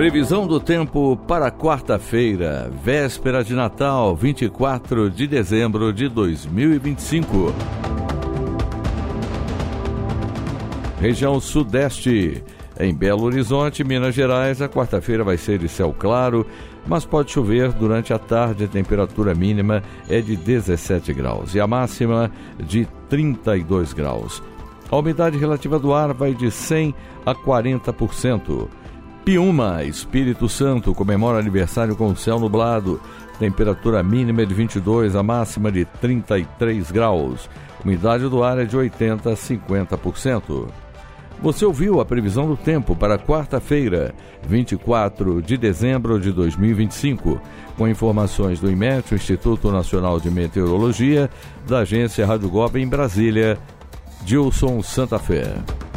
Previsão do tempo para quarta-feira, véspera de Natal, 24 de dezembro de 2025. Região Sudeste. Em Belo Horizonte, Minas Gerais, a quarta-feira vai ser de céu claro, mas pode chover durante a tarde. A temperatura mínima é de 17 graus e a máxima de 32 graus. A umidade relativa do ar vai de 100% a 40%. Piúma, Espírito Santo, comemora aniversário com céu nublado. Temperatura mínima é de 22, a máxima de 33 graus. Umidade do ar é de 80% a 50%. Você ouviu a previsão do tempo para quarta-feira, 24 de dezembro de 2025, com informações do IMET, o Instituto Nacional de Meteorologia, da agência Rádio Globo em Brasília, Gilson Santa Fé.